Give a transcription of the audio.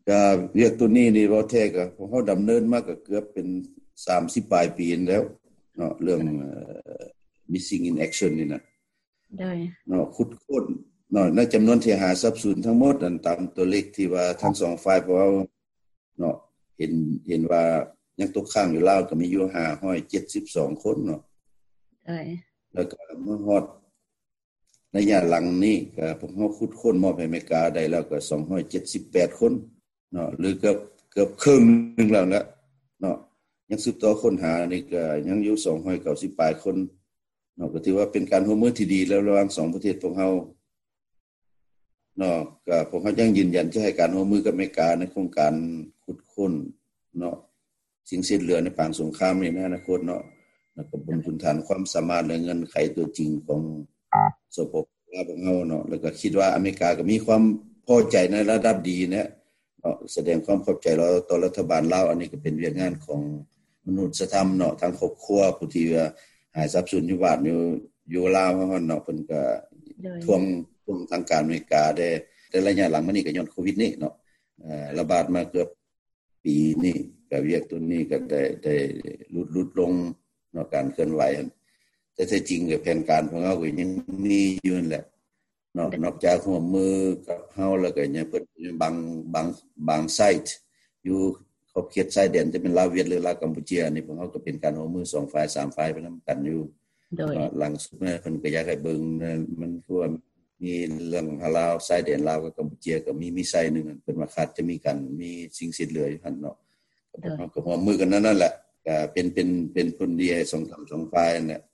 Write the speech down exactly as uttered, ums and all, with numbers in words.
ก็เรียกตัวนี้นี่บ่แท้ก็พวกเฮาดำเนินมาก็เกือบเป็นสามสิบปลายปีแล้วเนาะเรื่อง missing in action นี่นะได้เนาะขุดค้นเนาะในจํานวนที่หาทรัพย์สินทั้งหมดอันตามตัวเลขที่ว่าทั้งสองฝ่ายพวกเฮาเนาะเห็นเห็นว่ายังตกค้างอยู่ลาวก็มีอยู่ห้าร้อยเจ็ดสิบสองคนเนาะได้แล้วก็เมื่อฮอดระยะหลังนี้ก็พวกเฮาขุดค้นมอบให้อเมริกาได้แล้วก็สองร้อยเจ็ดสิบแปดคนเนาะหรือเกือบเกือบครึ่งนึงแล้วนะเนาะยังสืบต่อค้นหานี่ก็ยังอยู่สองร้อยเก้าสิบปลายคนเนาะก็ถือว่าเป็นการร่วมมือที่ดีแล้วระหว่างสองประเทศพวกเฮาเนาะก็พวกเฮายังยืนยันจะให้การร่วมมือกับอเมริกาในโครงการขุดค้นเนาะสิ่งสิ้นเหลือในปางสงครามนี่ในอนาคตเนาะแล้วก็บนพื้นฐานความสามารถและเงื่อนไขตัวจริงของสปปลาวพวกเฮาเนาะแล้วก็คิดว่าอเมริกาก็มีความพอใจในระดับดีนะเนาะแสดงความขอบใจเราต่อรัฐบาลลาวอันนี้ก็เป็นเรื่องงานของมนุษยธรรมเนาะทางครอบครัวผู้ที่หายทรัพย์สินอยู่บ้านอยู่อยู่ลาวเฮาเนาะเพิ่นก็ทวงทวงทางการอเมริกาได้แต่ระยะหลังมานี้ก็ย้อนโควิดนี่เนาะเอ่อระบาดมาเกือบปีนี้ก็เวียกตัวนี้ก็ได้ได้ลดๆลงเนาะการเคลื่อนไหวแต่แท้จริงก็แผนการของเฮาก็ยังมีอยู่นั่นแหละเนาะนอกจากร่วมมือกับเฮาแล้วก็ยังเพิ่นบางบางบางไซต์อยู่ขอบเขตชายแดนจะเป็นลาวเวียดหรือลาวกัมพูชานี่พวกเฮาก็เป็นการร่วมมือสองฝ่ายสามฝ่ายไปนํากันอยู่โดยหลังสุดเนี่ยเพิ่นก็อยากให้เบิ่งมันคือว่ามีเรื่องลาวชายแดนลาวกับกัมพูชาก็มีมีไซต์นึงเพิ่นว่าคาดจะมีกันมีสิ่งสิ้นเหลืออยู่หั่นเนาะก็พวกเฮาก็ร่วมมือกันนั่นแหละก็เป็นเป็นเป็นผลดีให้สองทั้งสองฝ่ายนั่นแหละ